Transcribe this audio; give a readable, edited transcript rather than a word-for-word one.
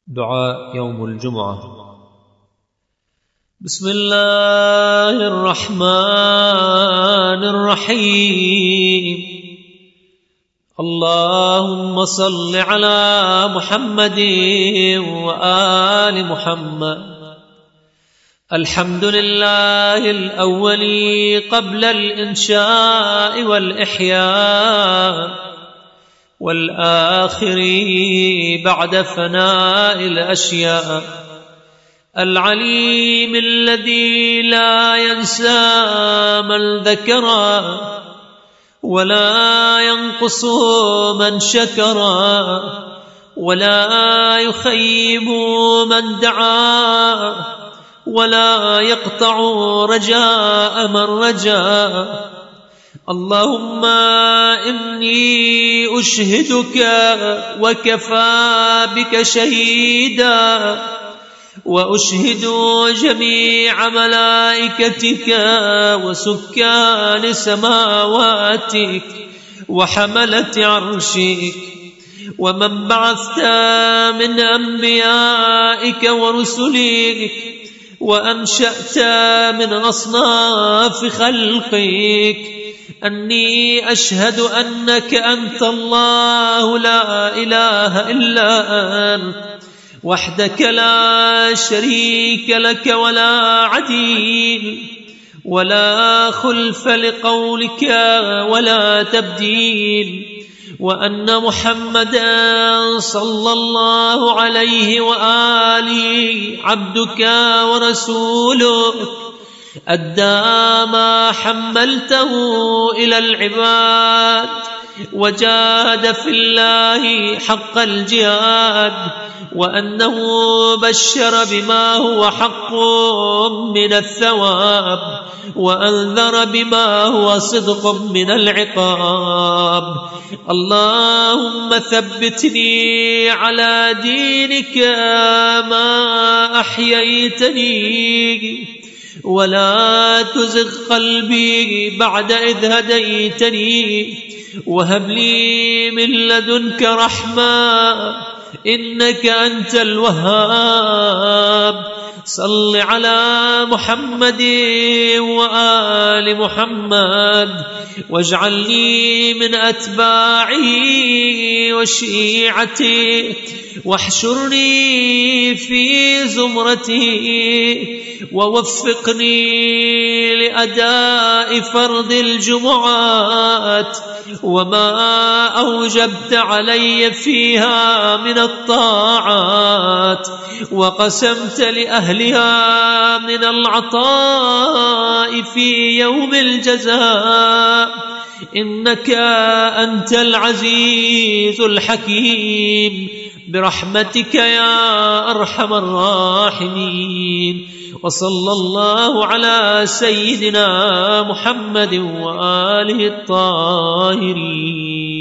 دعاء يوم الجمعة. بسم الله الرحمن الرحيم. اللهم صل على محمد وآل محمد. الحمد لله الأول قبل الإنشاء والإحياء، والآخر بعد فناء الأشياء، العليم الذي لا ينسى من ذكره ولا ينقص من شكره ولا يخيب من دعا ولا يقطع رجاء من رجا. اللهم إني أشهدك وكفى بك شهيدا، وأشهد جميع ملائكتك وسكان سماواتك وحملة عرشك ومن بعثت من أنبيائك ورسلك وأنشأت من أصناف خلقك، أني أشهد أنك أنت الله لا إله إلا أنت وحدك لا شريك لك ولا عديل ولا خلف لقولك ولا تبديل، وأن محمدا صلى الله عليه وآله عبدك ورسولك، أدى ما حملته إلى العباد وجاهد في الله حق الجهاد، وأنه بشر بما هو حق من الثواب وأنذر بما هو صدق من العقاب. اللهم ثبتني على دينك ما أحييتني، ولا تزغ قلبي بعد إذ هديتني، وهب لي من لدنك رحمة إنك أنت الوهاب. صل على محمد وآل محمد، واجعلني من أتباعه وشيعته، واحشرني في زمرته، ووفقني لأداء فرض الجمعات وما أوجبت علي فيها من الطاعات، وقسمت لأهلها من العطاء في يوم الجزاء، إنك أنت العزيز الحكيم برحمتك يا أرحم الراحمين. وصلى الله على سيدنا محمد وآله الطاهرين.